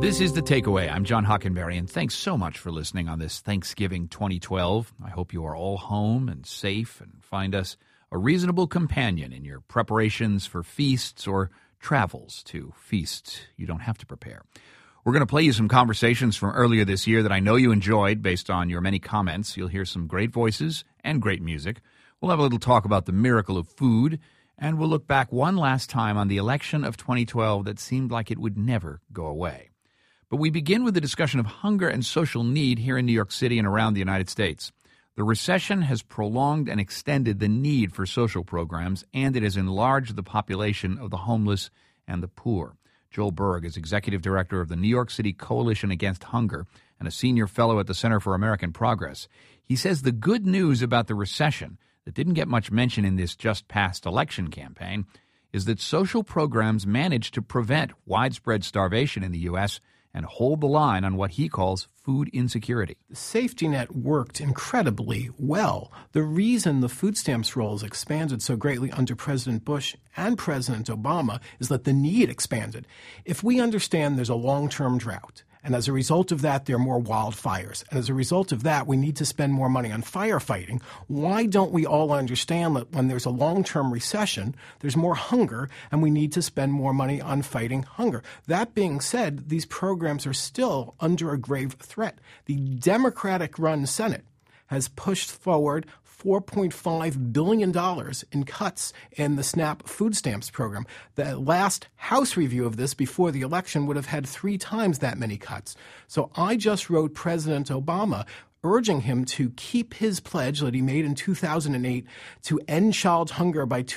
This is The Takeaway. I'm John Hockenberry, and thanks so much for listening on this Thanksgiving 2012. I hope you are all home and safe and find us a reasonable companion in your preparations for feasts or travels to feasts you don't have to prepare. We're going to play you some conversations from earlier this year that I know you enjoyed based on your many comments. You'll hear some great voices and great music. We'll have a little talk about the miracle of food, and we'll look back one last time on the election of 2012 that seemed like it would never go away. But we begin with a discussion of hunger and social need here in New York City and around the United States. The recession has prolonged and extended the need for social programs, and it has enlarged the population of the homeless and the poor. Joel Berg is executive director of the New York City Coalition Against Hunger and a senior fellow at the Center for American Progress. He says the good news about the recession that didn't get much mention in this just-passed election campaign is that social programs managed to prevent widespread starvation in the U.S. and hold the line on what he calls food insecurity. The safety net worked incredibly well. The reason the food stamps rolls expanded so greatly under President Bush and President Obama is that the need expanded. If we understand there's a long-term drought, and as a result of that, there are more wildfires. And as a result of that, we need to spend more money on firefighting. Why don't we all understand that when there's a long-term recession, there's more hunger, and we need to spend more money on fighting hunger? That being said, these programs are still under a grave threat. The Democratic-run Senate has pushed forward $4.5 billion in cuts in the SNAP food stamps program. The last House review of this before the election would have had 3 times that many cuts. So I just wrote President Obama urging him to keep his pledge that he made in 2008 to end child hunger by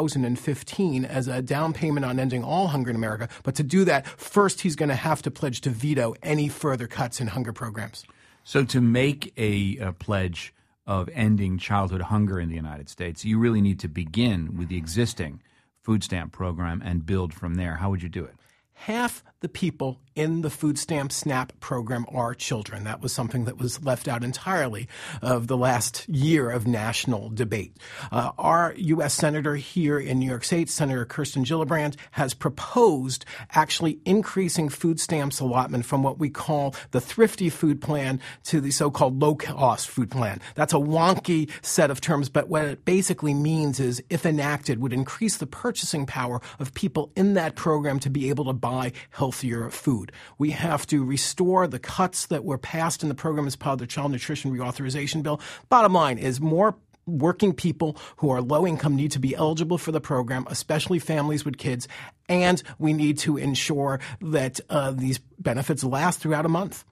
2015 as a down payment on ending all hunger in America. But to do that, first he's going to have to pledge to veto any further cuts in hunger programs. So to make a pledge of ending childhood hunger in the United States, you really need to begin with the existing food stamp program and build from there. How would you do it? Half the people in the food stamp SNAP program are children. That was something that was left out entirely of the last year of national debate. Our U.S. Senator here in New York State, Senator Kirsten Gillibrand, has proposed actually increasing food stamps allotment from what we call the thrifty food plan to the so-called low-cost food plan. That's a wonky set of terms, but what it basically means is, if enacted, would increase the purchasing power of people in that program to be able to buy healthier food. We have to restore the cuts that were passed in the program as part of the Child Nutrition Reauthorization Bill. Bottom line is more working people who are low income need to be eligible for the program, especially families with kids, and we need to ensure that these benefits last throughout a month.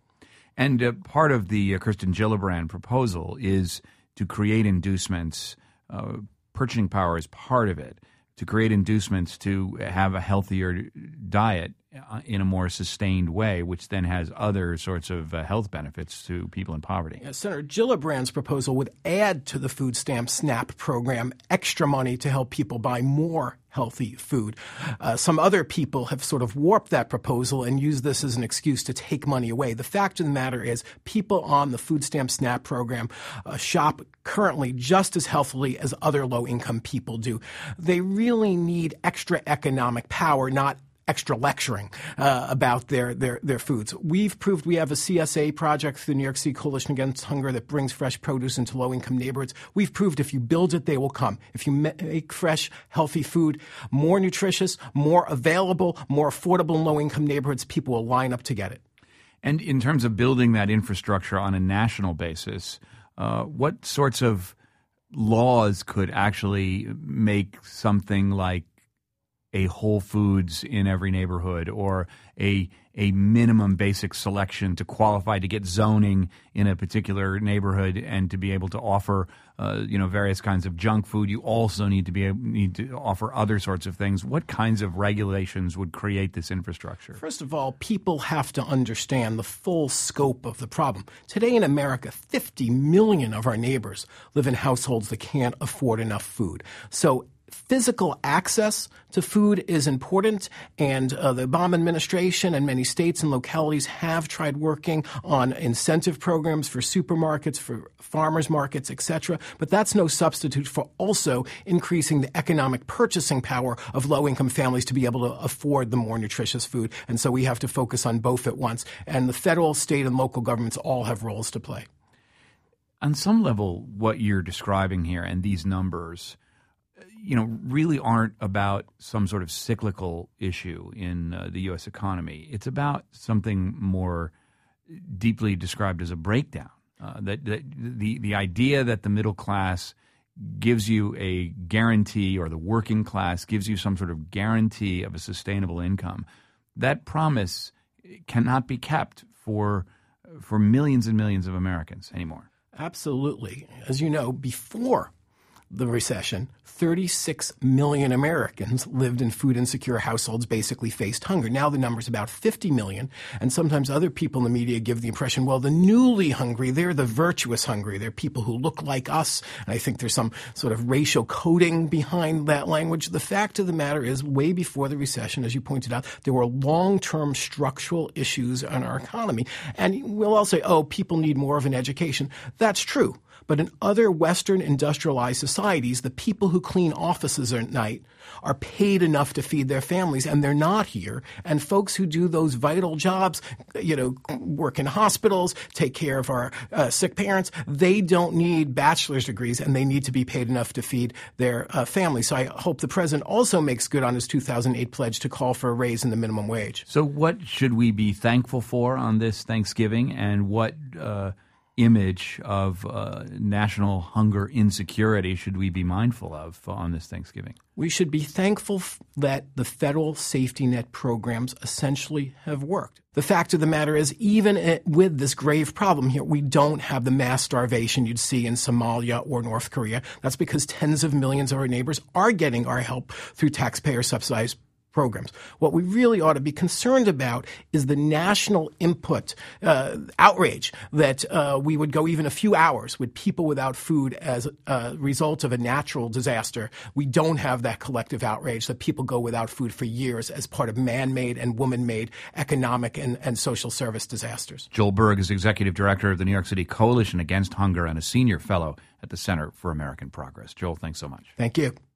And part of the Kirsten Gillibrand proposal is to create inducements. Purchasing power is part of it, to create inducements to have a healthier diet in a more sustained way, which then has other sorts of health benefits to people in poverty. Yeah, Senator Gillibrand's proposal would add to the food stamp SNAP program extra money to help people buy more healthy food. Some other people have sort of warped that proposal and used this as an excuse to take money away. The fact of the matter is people on the food stamp SNAP program shop currently just as healthily as other low-income people do. They really need extra economic power, not extra lecturing about their foods. We've proved we have a CSA project through the New York City Coalition Against Hunger that brings fresh produce into low-income neighborhoods. We've proved if you build it, they will come. If you make fresh, healthy food more nutritious, more available, more affordable in low-income neighborhoods, people will line up to get it. And in terms of building that infrastructure on a national basis, what sorts of laws could actually make something like a Whole Foods in every neighborhood, or a minimum basic selection to qualify to get zoning in a particular neighborhood and to be able to offer various kinds of junk food? You also need to offer other sorts of things. What kinds of regulations would create this infrastructure? First of all, people have to understand the full scope of the problem. Today in America, 50 million of our neighbors live in households that can't afford enough food. So physical access to food is important, and the Obama administration and many states and localities have tried working on incentive programs for supermarkets, for farmers markets, etc. But that's no substitute for also increasing the economic purchasing power of low-income families to be able to afford the more nutritious food. And so we have to focus on both at once. And the federal, state, and local governments all have roles to play. On some level, what you're describing here and these numbers, really aren't about some sort of cyclical issue in the U.S. economy. It's about something more deeply described as a breakdown. That the idea that the middle class gives you a guarantee, or the working class gives you some sort of guarantee of a sustainable income, that promise cannot be kept for millions and millions of Americans anymore. Absolutely. As you know, before the recession, 36 million Americans lived in food insecure households, basically faced hunger. Now the number's about 50 million, and sometimes other people in the media give the impression, well, the newly hungry, they're the virtuous hungry. They're people who look like us, and I think there's some sort of racial coding behind that language. The fact of the matter is, way before the recession, as you pointed out, there were long-term structural issues in our economy. And we'll all say, oh, people need more of an education. That's true. But in other Western industrialized societies, the people who clean offices at night are paid enough to feed their families, and they're not here. And folks who do those vital jobs, work in hospitals, take care of our sick parents, they don't need bachelor's degrees, and they need to be paid enough to feed their families. So I hope the president also makes good on his 2008 pledge to call for a raise in the minimum wage. So what should we be thankful for on this Thanksgiving, and what image of national hunger insecurity should we be mindful of on this Thanksgiving? We should be thankful that the federal safety net programs essentially have worked. The fact of the matter is, even with this grave problem here, we don't have the mass starvation you'd see in Somalia or North Korea. That's because tens of millions of our neighbors are getting our help through taxpayer-subsidized programs. What we really ought to be concerned about is the national input, outrage that we would go even a few hours with people without food as a result of a natural disaster. We don't have that collective outrage that people go without food for years as part of man-made and woman-made economic and social service disasters. Joel Berg is Executive Director of the New York City Coalition Against Hunger and a Senior Fellow at the Center for American Progress. Joel, thanks so much. Thank you.